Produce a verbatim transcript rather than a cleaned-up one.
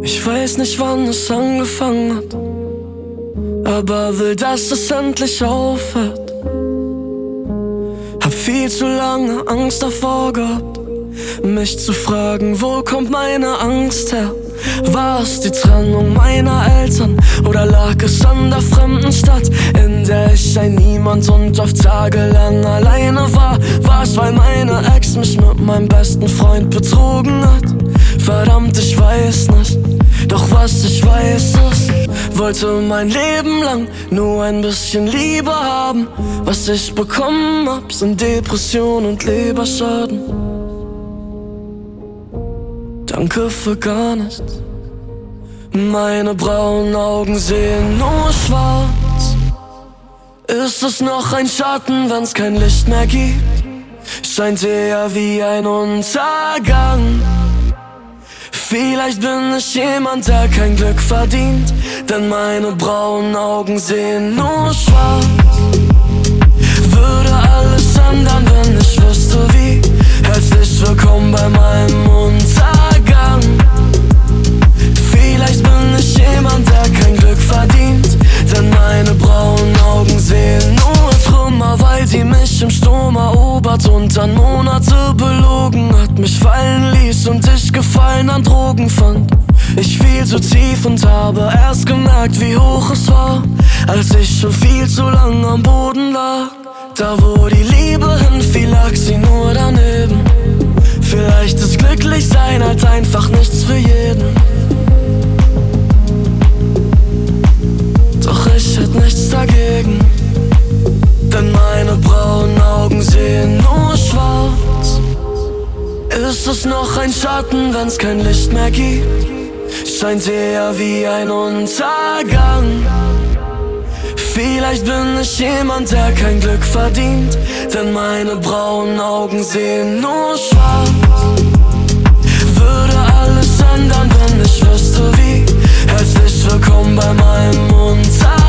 Ich weiß nicht, wann es angefangen hat, aber will, dass es endlich aufhört. Hab viel zu lange Angst davor gehabt, mich zu fragen, wo kommt meine Angst her? War es die Trennung meiner Eltern oder lag es an der fremden Stadt, in der ich ein Niemand und oft tagelang alleine war? War es, weil meine Ex mich mit meinem besten Freund betrogen hat? Verdammt, ich weiß nicht, doch was ich weiß ist, wollte mein Leben lang nur ein bisschen Liebe haben. Was ich bekommen hab, sind Depressionen und Leberschaden. Danke für gar nichts. Meine braunen Augen sehen nur schwarz. Ist es noch ein Schatten, wenn's kein Licht mehr gibt? Scheint eher wie ein Untergang. Vielleicht bin ich jemand, der kein Glück verdient, denn meine braunen Augen sehen nur schwarz. Würde alles ändern, wenn ich wüsste wie. Herzlich willkommen bei meinem Untergang. Vielleicht bin ich jemand, der kein Glück verdient, denn meine braunen Augen sehen nur Trümmer, weil sie mich im Sturm erobert und dann Monate belogen hat, mich fallen ließ und ich Gefallen an Drogen fand. Ich fiel so tief und habe erst gemerkt, wie hoch es war, als ich schon viel zu lang am Boden lag. Da wo die Liebe hinfiel, lag sie nur daneben. Vielleicht ist glücklich sein halt einfach nichts für jeden. Doch ich hätt nichts dagegen, denn meine braunen Augen sehen nur schwarz. Ist es noch ein Schatten, wenn's kein Licht mehr gibt? Scheint eher wie ein Untergang. Vielleicht bin ich jemand, der kein Glück verdient, denn meine braunen Augen sehen nur schwarz. Würde alles ändern, wenn ich wüsste wie. Herzlich willkommen bei meinem Untergang.